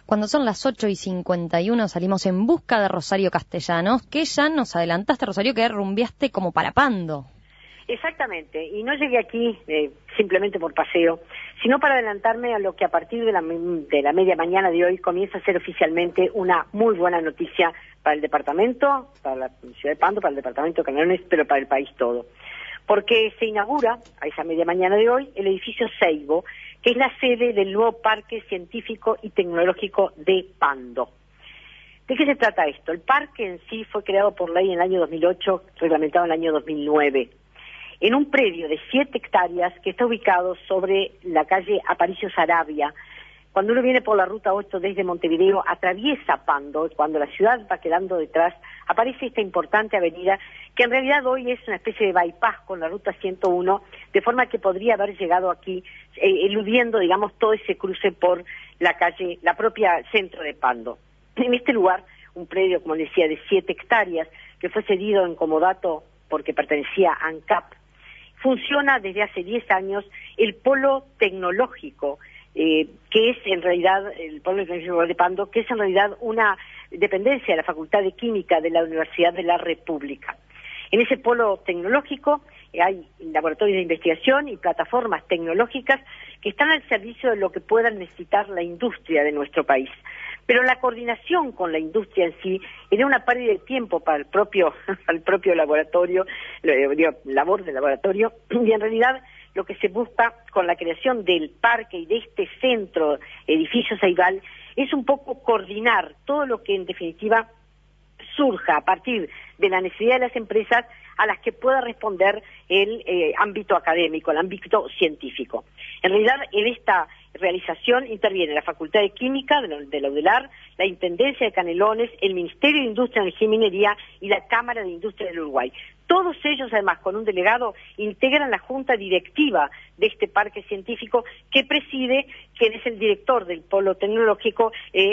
Cuando son las 8:51 salimos en busca de Rosario Castellanos, que ya nos adelantaste, Rosario, que rumbeaste como para Pando. Exactamente, y no llegué aquí simplemente por paseo, sino para adelantarme a lo que a partir de la media mañana de hoy comienza a ser oficialmente una muy buena noticia para el departamento, para la ciudad de Pando, para el departamento de Canelones, pero para el país todo. Porque se inaugura, a esa media mañana de hoy, el edificio Seibo, que es la sede del nuevo Parque Científico y Tecnológico de Pando. ¿De qué se trata esto? El parque en sí fue creado por ley en el año 2008, reglamentado en el año 2009. En un predio de 7 hectáreas que está ubicado sobre la calle Aparicio Saravia. Cuando uno viene por la ruta 8 desde Montevideo, atraviesa Pando, cuando la ciudad va quedando detrás, aparece esta importante avenida, que en realidad hoy es una especie de bypass con la ruta 101, de forma que podría haber llegado aquí, eludiendo, digamos, todo ese cruce por la calle, la propia centro de Pando. En este lugar, un predio, como decía, de 7 hectáreas, que fue cedido en comodato porque pertenecía a ANCAP, funciona desde hace 10 años el polo tecnológico, que es en realidad el polo tecnológico de Pando, que es en realidad una dependencia de la Facultad de Química de la Universidad de la República. En ese polo tecnológico hay laboratorios de investigación y plataformas tecnológicas que están al servicio de lo que pueda necesitar la industria de nuestro país. Pero la coordinación con la industria en sí era una pérdida de tiempo para el propio laboratorio, labor del laboratorio, y en realidad lo que se busca con la creación del parque y de este centro, edificio Ceibal, es un poco coordinar todo lo que en definitiva surja a partir de la necesidad de las empresas a las que pueda responder el ámbito académico, el ámbito científico. En realidad, en esta realización interviene la Facultad de Química de la UDELAR, la Intendencia de Canelones, el Ministerio de Industria, Energía y Minería y la Cámara de Industria del Uruguay. Todos ellos, además, con un delegado, integran la junta directiva de este parque científico que preside, quien es el director del polo tecnológico,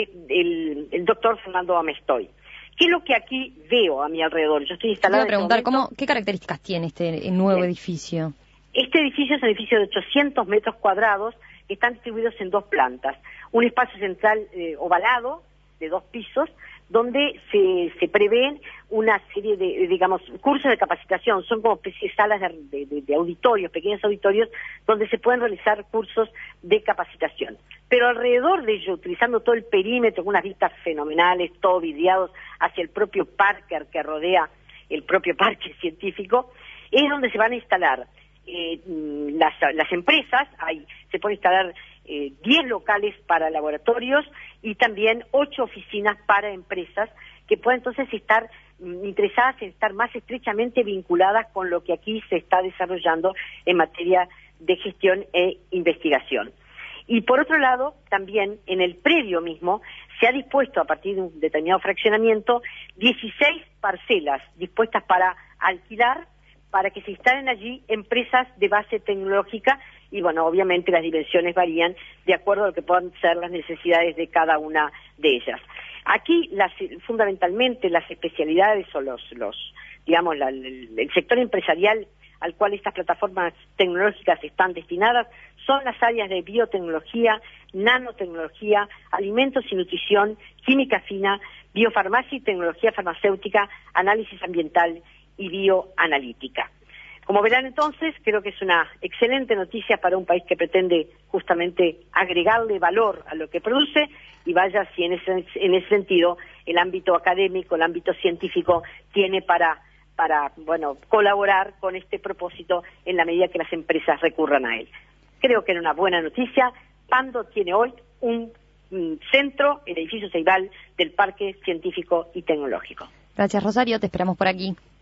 el doctor Fernando Amestoy. ¿Qué es lo que aquí veo a mi alrededor? Yo estoy instalada. Te voy a preguntar, ¿qué características tiene este nuevo edificio? Este edificio es un edificio de 800 metros cuadrados que están distribuidos en 2 plantas. Un espacio central ovalado de 2 pisos, donde se prevén una serie de, digamos, cursos de capacitación. Son como especies de salas de auditorios, pequeños auditorios, donde se pueden realizar cursos de capacitación. Pero alrededor de ello, utilizando todo el perímetro, con unas vistas fenomenales, todo vidriados hacia el propio parque que rodea el propio parque científico, es donde se van a instalar las empresas. Se pueden instalar 10 locales para laboratorios y también 8 oficinas para empresas que puedan entonces estar interesadas en estar más estrechamente vinculadas con lo que aquí se está desarrollando en materia de gestión e investigación. Y por otro lado, también en el predio mismo se ha dispuesto, a partir de un determinado fraccionamiento, 16 parcelas dispuestas para alquilar, para que se instalen allí empresas de base tecnológica y, bueno, obviamente las dimensiones varían de acuerdo a lo que puedan ser las necesidades de cada una de ellas. Aquí, fundamentalmente, las especialidades o el sector empresarial al cual estas plataformas tecnológicas están destinadas son las áreas de biotecnología, nanotecnología, alimentos y nutrición, química fina, biofarmacia y tecnología farmacéutica, análisis ambiental y bioanalítica. Como verán entonces, creo que es una excelente noticia para un país que pretende justamente agregarle valor a lo que produce y vaya si en ese sentido el ámbito académico, el ámbito científico tiene para colaborar con este propósito en la medida que las empresas recurran a él. Creo que era una buena noticia. Pando tiene hoy un centro, el edificio Ceibal del Parque Científico y Tecnológico. Gracias, Rosario, te esperamos por aquí.